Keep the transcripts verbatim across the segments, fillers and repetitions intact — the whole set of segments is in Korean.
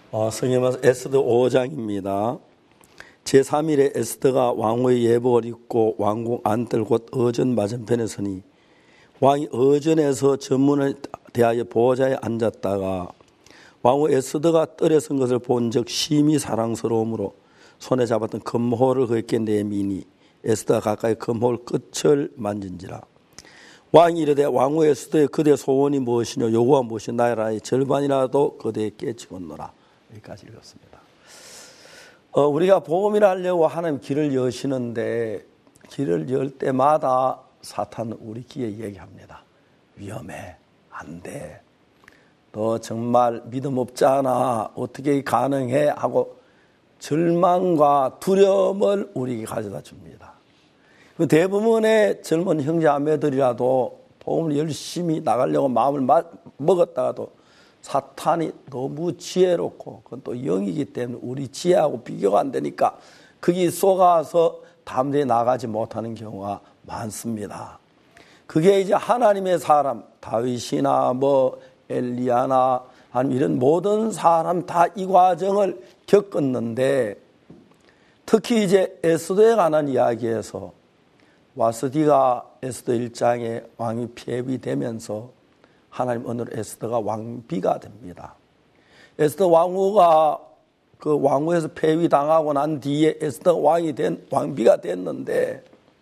어, 성경은 에스더 오 장입니다. 제삼 일에 에스더가 왕후의 예복을 입고 왕궁 안뜰 곧 어전 맞은편에 서니 왕이 어전에서 전문을 대하여 보좌에 앉았다가 왕후 에스더가 뜰에 선 것을 본즉 심히 사랑스러움으로 손에 잡았던 금호를 그에게 내미니 에스더가 가까이 금호 끝을 만진지라. 왕이 이르되 왕후 에스더의 그대 소원이 무엇이뇨 요구가 무엇이 나라의 절반이라도 그대에 깨치겠노라. 여기까지 읽었습니다. 어, 우리가 복음이라 하려고 하나님 길을 여시는데 길을 열 때마다 사탄은 우리 귀에 얘기합니다. 위험해. 안 돼. 너 정말 믿음 없잖아. 어떻게 가능해? 하고 절망과 두려움을 우리에게 가져다 줍니다. 그 대부분의 젊은 형제자매들이라도 복음을 열심히 나가려고 마음을 먹었다가도 사탄이 너무 지혜롭고 그건 또 영이기 때문에 우리 지혜하고 비교가 안 되니까 거기 속아서 담대히 나가지 못하는 경우가 많습니다. 그게 이제 하나님의 사람 다윗이나 뭐 엘리야나 아니면 이런 모든 사람 다 이 과정을 겪었는데 특히 이제 에스더에 관한 이야기에서 와스디가 에스더 일 장에 왕이 폐위되면서 하나님 어느 에스더가 왕비가 됩니다. 에스더 왕후가 그 왕후에서 폐위당하고 난 뒤에 에스더 왕이 된 왕비가 됐는데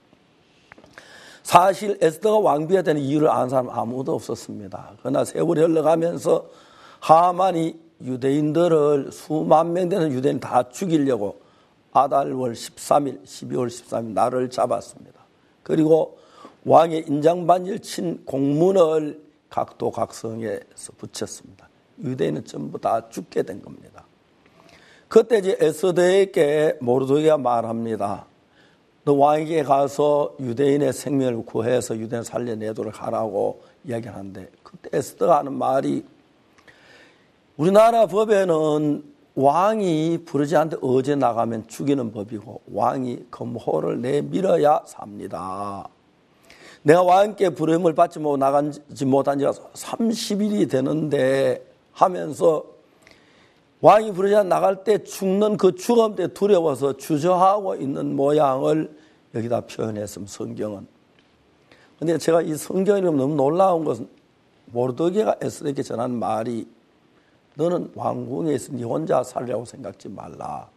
사실 에스더가 왕비가 되는 이유를 아는 사람 아무도 없었습니다. 그러나 세월이 흘러가면서 하만이 유대인들을 수만 명 되는 유대인 다 죽이려고 아달월 십삼 일, 십이월 십삼 일 날을 잡았습니다. 그리고 왕의 인장반지를 친 공문을 각도 각성에서 붙였습니다. 유대인은 전부 다 죽게 된 겁니다. 그때 이제 에스더에게 모르드게가 말합니다. 너 왕에게 가서 유대인의 생명을 구해서 유대인 살려내도록 하라고 이야기하는데 그때 에스더가 하는 말이 우리나라 법에는 왕이 부르지 않는데 어제 나가면 죽이는 법이고 왕이 금호를 내밀어야 삽니다. 내가 왕께 부름을 받지 못하고 나가지 못한 지가 삼십 일이 되는데 하면서 왕이 부르지 않고 나갈 때 죽는 그 죽음 때 두려워서 주저하고 있는 모양을 여기다 표현했습니다. 성경은. 그런데 제가 이 성경을 읽으면 너무 놀라운 것은 모르드게가 에스더에게 전한 말이 너는 왕궁에 있어 네 혼자 살려고 생각지 말라.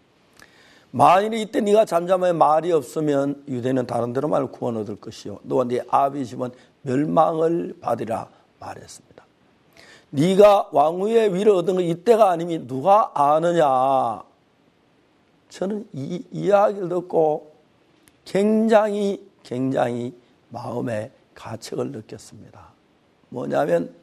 만일 이때 네가 잠잠하여 말이 없으면 유대는 다른 데로 말 구원 얻을 것이요 너와 네 아비 집은 멸망을 받으리라 말했습니다. 네가 왕후의 위를 얻은 건 이때가 아니면 누가 아느냐. 저는 이 이야기를 듣고 굉장히 굉장히 마음의 가책을 느꼈습니다. 뭐냐면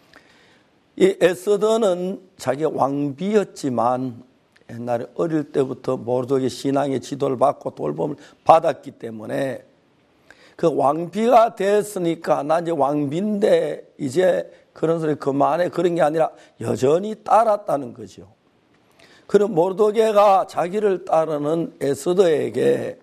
이 에스더는 자기가 왕비였지만 옛날에 어릴 때부터 모르드게 신앙의 지도를 받고 돌봄을 받았기 때문에 그 왕비가 됐으니까 나 이제 왕비인데 이제 그런 소리 그만해 그런 게 아니라 여전히 따랐다는 거죠. 그럼 모르드게가 자기를 따르는 에스더에게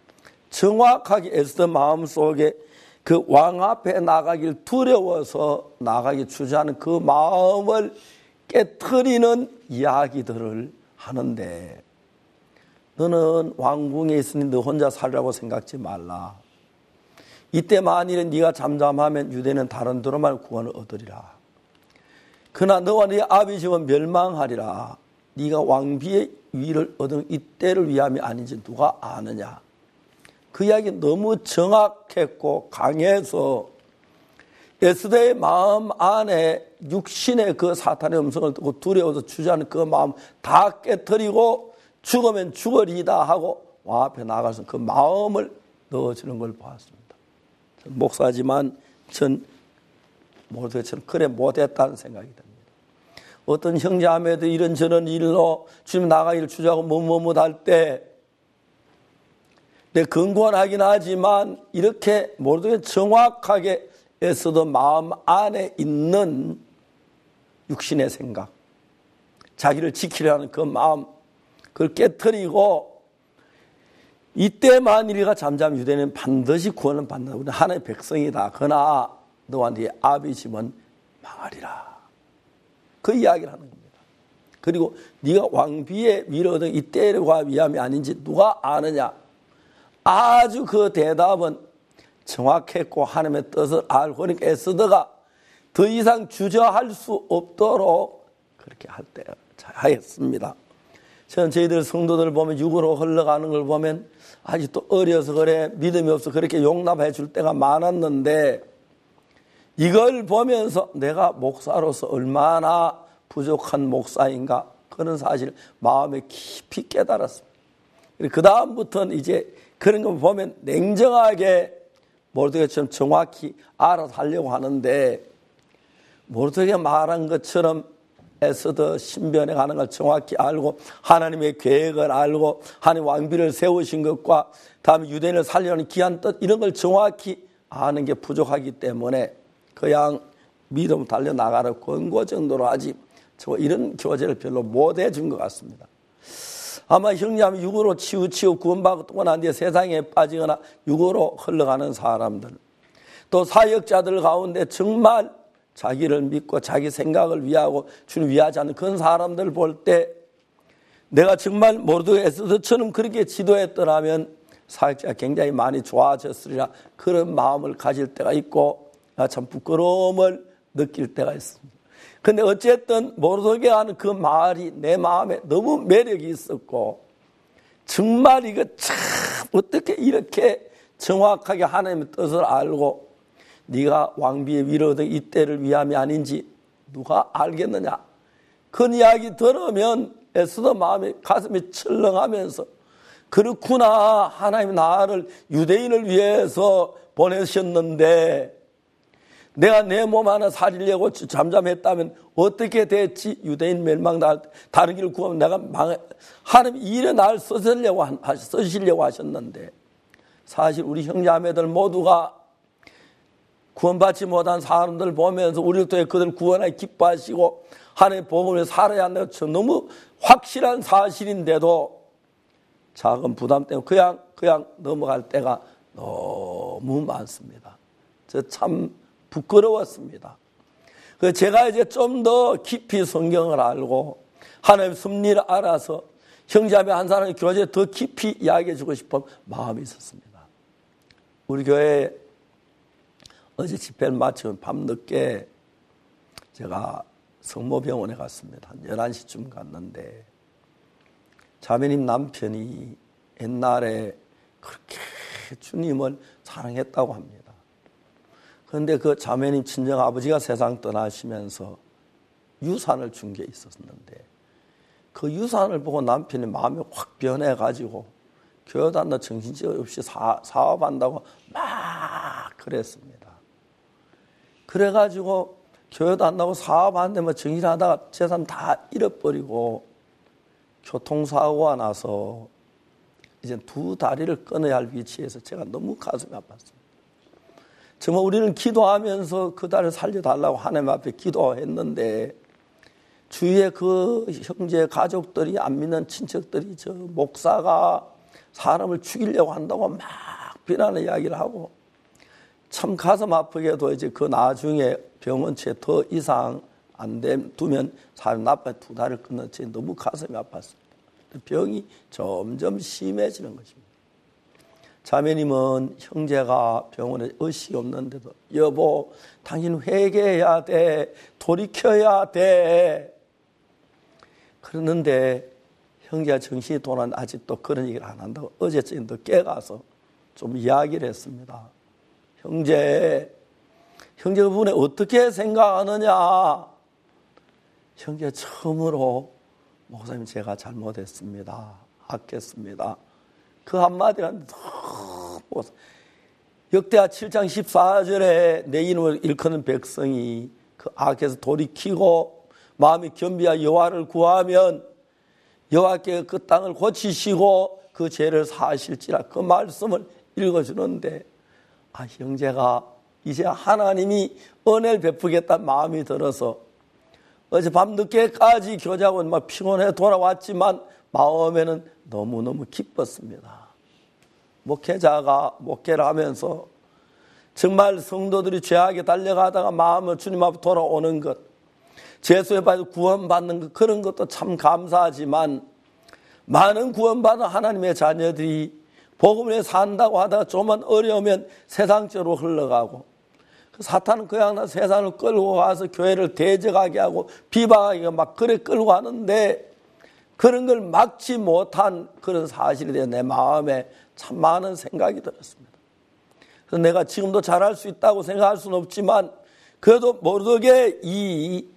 정확하게 에스더 마음속에 그 왕 앞에 나가길 두려워서 나가기 주저하는 그 마음을 깨트리는 이야기들을 하는데 너는 왕궁에 있으니 너 혼자 살라고 생각지 말라. 이때 만일에 네가 잠잠하면 유대는 다른 데로만 구원을 얻으리라. 그러나 너와 네 아비 집은 멸망하리라. 네가 왕비의 위를 얻은 이때를 위함이 아닌지 누가 아느냐. 그 이야기 너무 정확했고 강해서 에스더의 마음 안에 육신의 그 사탄의 음성을 듣고 두려워서 주저하는 그 마음 다 깨트리고 죽으면 죽으리다 하고 왕 앞에 나가서 그 마음을 넣어주는 걸 보았습니다. 전 목사지만 전 모두처럼 그래 못했다는 생각이 듭니다. 어떤 형제자매도 이런저런 일로 주님 나가기를 주저하고 뭐뭐뭐 할 때 내 근권하긴 하지만 이렇게 모두가 정확하게 에스더 마음 안에 있는 육신의 생각, 자기를 지키려는 그 마음, 그걸 깨트리고 이때 만일이가 잠잠 유대는 반드시 구원을 받는다. 우리는 하나님의 백성이다. 그러나 너와 네 아비 집은 망하리라. 그 이야기를 하는 겁니다. 그리고 네가 왕비의 위로 얻은 이 때와 위함이 아닌지 누가 아느냐. 아주 그 대답은 정확했고 하나님의 뜻을 알고 그러니까 에스더가 더 이상 주저할 수 없도록 그렇게 할 때 하였습니다. 저는 저희들 성도들 보면 육으로 흘러가는 걸 보면 아직도 어려서 그래 믿음이 없어 그렇게 용납해 줄 때가 많았는데 이걸 보면서 내가 목사로서 얼마나 부족한 목사인가 그런 사실 마음에 깊이 깨달았습니다. 그 다음부터는 이제 그런 거 보면 냉정하게 모르드게처럼 정확히 알아서 하려고 하는데 모르드게 말한 것처럼 에스더 신변에 가는 걸 정확히 알고 하나님의 계획을 알고 하나님 왕비를 세우신 것과 다음에 유대인을 살려는 귀한 뜻 이런 걸 정확히 아는 게 부족하기 때문에 그냥 믿음 달려나가는 권고 정도로 하지 저 이런 교제를 별로 못 해준 것 같습니다. 아마 형제하면 육으로 치우치우 구원받고 난 뒤에 세상에 빠지거나 육으로 흘러가는 사람들 또 사역자들 가운데 정말 자기를 믿고 자기 생각을 위하고 주님 위하지 않는 그런 사람들 볼 때 내가 정말 모르드게 에스더처럼 그렇게 지도했더라면 사역자가 굉장히 많이 좋아졌으리라 그런 마음을 가질 때가 있고 참 부끄러움을 느낄 때가 있습니다. 근데 어쨌든 모르드게 하는 그 말이 내 마음에 너무 매력이 있었고 정말 이거 참 어떻게 이렇게 정확하게 하나님의 뜻을 알고 네가 왕비의 위로 얻은 이 때를 위함이 아닌지 누가 알겠느냐. 그 이야기 들으면 에스더 마음이 가슴이 철렁하면서 그렇구나 하나님 나를 유대인을 위해서 보내셨는데 내가 내 몸 하나 살리려고 잠잠했다면 어떻게 됐지? 유대인 멸망당할 때 다른 길을 구하면 내가 망해. 하나님 이래 날 쓰시려고, 쓰시려고 하셨는데 사실 우리 형제자매들 모두가 구원받지 못한 사람들 보면서 우리를 통해 그들 구원하기 기뻐하시고 하나님의 복음을 살아야 한다는 너무 확실한 사실인데도 작은 부담 때문에 그냥 그냥 넘어갈 때가 너무 많습니다. 저 참 부끄러웠습니다. 그 제가 이제 좀 더 깊이 성경을 알고 하나님의 섭리를 알아서 형제자매 한 사람의 교제에 더 깊이 이야기해주고 싶은 마음이 있었습니다. 우리 교회 어제 집회를 마치면 밤늦게 제가 성모병원에 갔습니다. 한 열한 시쯤 갔는데 자매님 남편이 옛날에 그렇게 주님을 사랑했다고 합니다. 그런데 그 자매님 친정 아버지가 세상 떠나시면서 유산을 준 게 있었는데 그 유산을 보고 남편이 마음이 확 변해가지고 교회도 안 나 정신적 없이 사, 사업한다고 막 그랬습니다. 그래가지고 교회도 안 나고 사업하는데 뭐 정신하다가 재산 다 잃어버리고 교통사고가 나서 이제 두 다리를 끊어야 할 위치에서 제가 너무 가슴이 아팠습니다. 정말 우리는 기도하면서 그 다리를 살려달라고 하나님 앞에 기도했는데 주위에 그 형제 가족들이 안 믿는 친척들이 저 목사가 사람을 죽이려고 한다고 막 비난의 이야기를 하고 참 가슴 아프게도 이제 그 나중에 병원치에 더 이상 안 두면 사람 나빠에 두 다리를 끊는 채 너무 가슴이 아팠습니다. 병이 점점 심해지는 것입니다. 자매님은 형제가 병원에 의식이 없는데도 여보 당신 회개해야 돼 돌이켜야 돼 그러는데 형제가 정신이 돌아왔는데 아직도 그런 얘기를 안 한다고 어제쯤 더 깨가서 좀 이야기를 했습니다. 형제 형제가 그분에 어떻게 생각하느냐. 형제가 처음으로 목사님 제가 잘못했습니다. 악했습니다. 그 한마디는 너무 역대하 칠 장 십사 절에 내 이름을 일컫는 백성이 그 악에서 돌이키고 마음이 겸비하여 여호와를 구하면 여호와께 그 땅을 고치시고 그 죄를 사하실지라 그 말씀을 읽어주는데 아 형제가 이제 하나님이 은혜를 베푸겠다는 마음이 들어서 어제 밤늦게까지 교제하고 막 피곤해 돌아왔지만 마음에는 너무너무 기뻤습니다. 목회자가 목회를 하면서 정말 성도들이 죄악에 달려가다가 마음을 주님 앞에 돌아오는 것 죄수에 빠져 구원받는 것, 그런 것도 참 감사하지만 많은 구원받은 하나님의 자녀들이 복음을 위해 산다고 하다가 조금만 어려우면 세상적으로 흘러가고, 사탄은 그냥 나 세상을 끌고 가서 교회를 대적하게 하고 비방하게 막 그래 끌고 가는데, 그런 걸 막지 못한 그런 사실에 대해 내 마음에 참 많은 생각이 들었습니다. 그래서 내가 지금도 잘할 수 있다고 생각할 수는 없지만, 그래도 모르게 이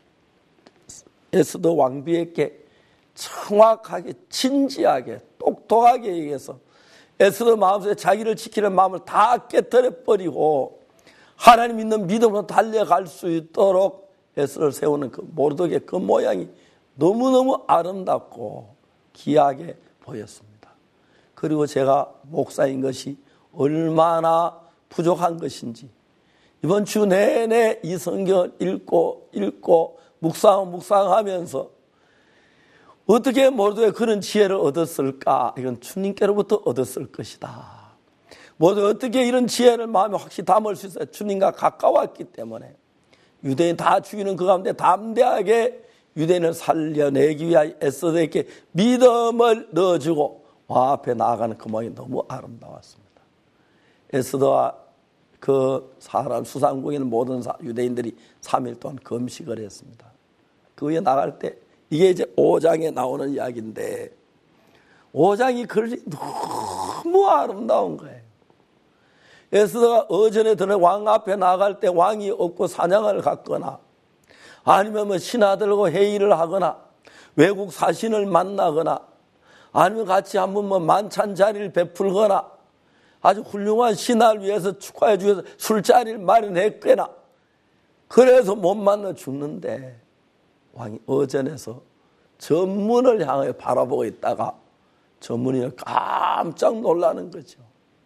에스더 왕비에게 정확하게 진지하게 똑똑하게 얘기해서 에스더 마음속에 자기를 지키는 마음을 다 깨뜨려버리고 하나님 믿는 믿음으로 달려갈 수 있도록 에스더를 세우는 그 모르게 그 모양이 너무너무 아름답고 귀하게 보였습니다. 그리고 제가 목사인 것이 얼마나 부족한 것인지 이번 주 내내 이 성경을 읽고 읽고 묵상하고 묵상하면서 어떻게 모두에 그런 지혜를 얻었을까? 이건 주님께로부터 얻었을 것이다. 모두 어떻게 이런 지혜를 마음에 확실히 담을 수 있어요? 주님과 가까웠기 때문에. 유대인 다 죽이는 그 가운데 담대하게 유대인을 살려내기 위하여 에스더에게 믿음을 넣어주고 왕 앞에 나아가는 그 모양이 너무 아름다웠습니다. 에스더와 그 사람 수상국에 있는 모든 유대인들이 삼 일 동안 금식을 했습니다. 그 위에 나갈 때 이게 이제 오 장에 나오는 이야기인데, 오 장이 글이 너무 아름다운 거예요. 에스더가 어전에 들어 왕 앞에 나갈 때 왕이 없고 사냥을 갔거나 아니면 뭐 신하들과 회의를 하거나 외국 사신을 만나거나 아니면 같이 한번 뭐 만찬 자리를 베풀거나 아주 훌륭한 신하를 위해서 축하해 주기 위해서 술자리를 마련했거나 그래서 못 만나 죽는데, 왕이 어전에서 전문을 향해 바라보고 있다가 전문이 깜짝 놀라는 거죠.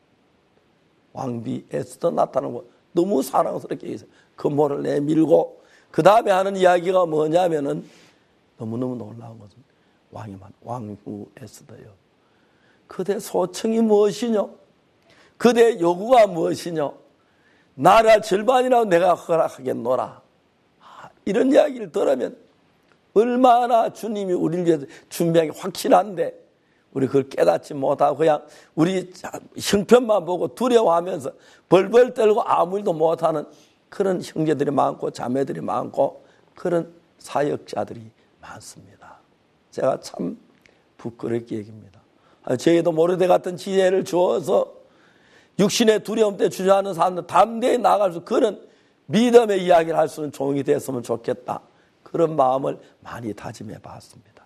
왕비 에스더 나타나는 거 너무 사랑스럽게 해서 금호를 내밀고 그 다음에 하는 이야기가 뭐냐면은 너무너무 놀라운 것은 왕이 말 왕후 에스더요, 그대 소청이 무엇이뇨? 그대 요구가 무엇이뇨? 나라 절반이라도 내가 허락하겠노라. 이런 이야기를 들으면 얼마나 주님이 우리를 위해서 준비한 게 확실한데 우리 그걸 깨닫지 못하고 그냥 우리 형편만 보고 두려워하면서 벌벌 떨고 아무 일도 못하는 그런 형제들이 많고 자매들이 많고 그런 사역자들이 많습니다. 제가 참 부끄럽게 얘기합니다. 저에도 모르되 같은 지혜를 주어서 육신의 두려움 때문에 주저하는 사람들 담대히 나갈 수 그런 믿음의 이야기를 할 수 있는 종이 됐으면 좋겠다. 그런 마음을 많이 다짐해 봤습니다.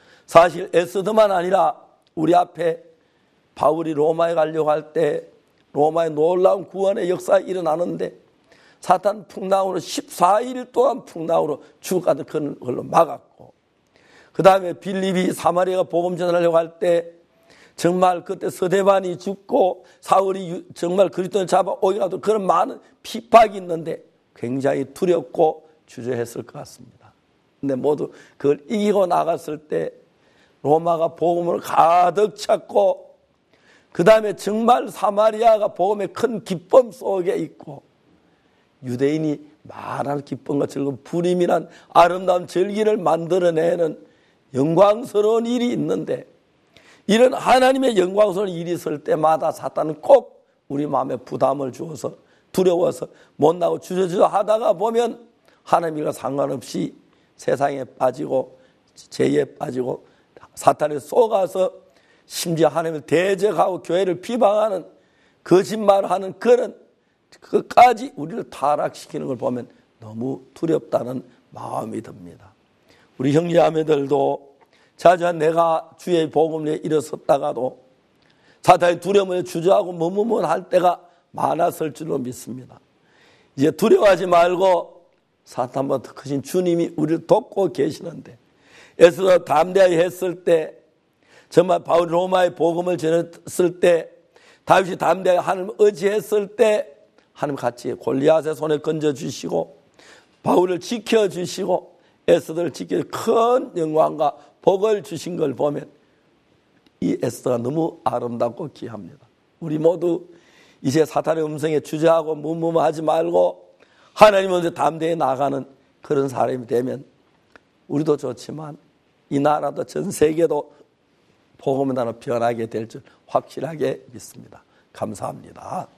사실 에스더만 아니라 우리 앞에 바울이 로마에 가려고 할 때 로마의 놀라운 구원의 역사가 일어나는데 사탄 풍랑으로 십사 일 동안 풍랑으로 죽어가는 그런 걸로 막았고, 그 다음에 빌립이 사마리아가 복음 전하려고 할 때 정말 그때 서대반이 죽고 사울이 정말 그리스도를 잡아 오게 하도 그런 많은 핍박이 있는데 굉장히 두렵고 주저했을 것 같습니다. 근데 모두 그걸 이기고 나갔을 때 로마가 복음을 가득 찾고 그 다음에 정말 사마리아가 복음의 큰 기쁨 속에 있고 유대인이 말하는 기쁨과 즐거움, 불임이란 아름다운 절기를 만들어내는 영광스러운 일이 있는데, 이런 하나님의 영광스러운 일이 있을 때마다 사탄은 꼭 우리 마음에 부담을 주어서 두려워서 못나고 주저주저 하다가 보면 하나님과 상관없이 세상에 빠지고 죄에 빠지고 사탄에 속아서 심지어 하나님을 대적하고 교회를 비방하는 거짓말하는 그런 그까지 우리를 타락시키는 걸 보면 너무 두렵다는 마음이 듭니다. 우리 형제자매들도 자주 내가 주의 복음에 일어섰다가도 사탄의 두려움에 주저하고 머뭇할 때가 많았을 줄로 믿습니다. 이제 두려워하지 말고 사탄보다 더 크신 주님이 우리를 돕고 계시는데, 에스더 담대하게 했을 때, 정말 바울이 로마의 복음을 전했을 때, 다윗이 담대하게 하나님을 의지했을 때 하나님 같이 골리앗의 손에 건져주시고 바울을 지켜주시고 에스더를 지켜 큰 영광과 복을 주신 걸 보면 이 에스더가 너무 아름답고 귀합니다. 우리 모두 이제 사탄의 음성에 주저하고 무무하지 말고 하나님 먼저 담대히 나가는 그런 사람이 되면 우리도 좋지만 이 나라도 전 세계도 복음의 나라로 변하게 될 줄 확실하게 믿습니다. 감사합니다.